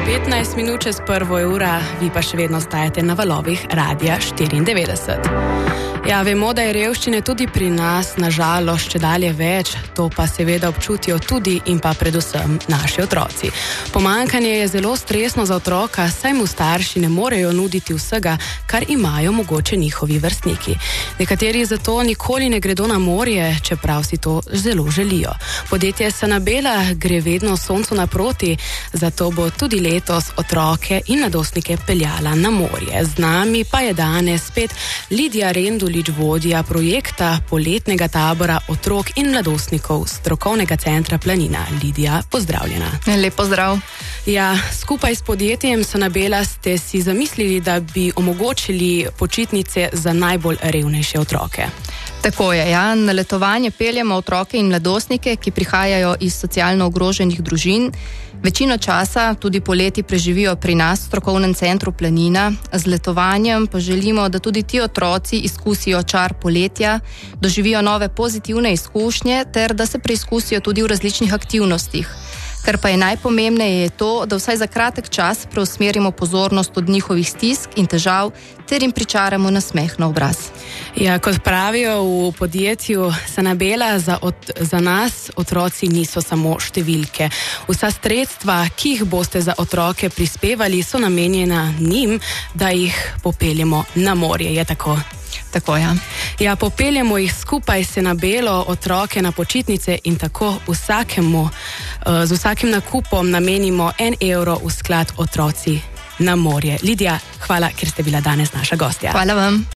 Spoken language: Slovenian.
15 minut čez 1:00, vi pa še vedno stajate na valovih Radia 94. Ja, vemo, da je revščine tudi pri nas, nažalost, čedalje več, to pa seveda občutijo tudi in pa predvsem naši otroci. Pomanjkanje je zelo stresno za otroka, saj mu starši ne morejo nuditi vsega, kar imajo mogoče njihovi vrstniki. Nekateri zato nikoli ne gredo na morje, čeprav si to zelo želijo. Podjetje Sanabela gre vedno soncu naproti, zato bo tudi letos otroke in mladostnike peljala na morje. Z nami pa je danes spet Lidija Rendulič, vodja projekta poletnega tabora otrok in mladostnikov strokovnega centra Planina. Lidija, pozdravljena. Lep pozdrav. Ja, skupaj s podjetjem Sanabela ste si zamislili, da bi omogočili počitnice za najbolj revnejše otroke. Tako je, ja. Na letovanje peljemo otroke in mladostnike, ki prihajajo iz socialno ogroženih družin. Večino časa, tudi poleti, preživijo pri nas v strokovnem centru Planina. Z letovanjem pa želimo, da tudi ti otroci izkusijo čar poletja, doživijo nove pozitivne izkušnje ter da se preizkusijo tudi v različnih aktivnostih. Kar pa je najpomembneje je to, da vsaj za kratek čas preusmerimo pozornost od njihovih stisk in težav ter jim pričaramo nasmeh na obraz. Ja, kot pravijo v podjetju Sanabela, za nas otroci niso samo številke. Vsa sredstva, ki jih boste za otroke prispevali, so namenjena njim, da jih popeljemo na morje. Je tako? Tako, ja. Ja, popeljemo jih skupaj s Sanabelo, otroke na počitnice in tako z vsakim nakupom namenimo 1 evro v sklad Otroci na morje. Lidija, hvala, ker ste bila danes naša gostja. Hvala vam.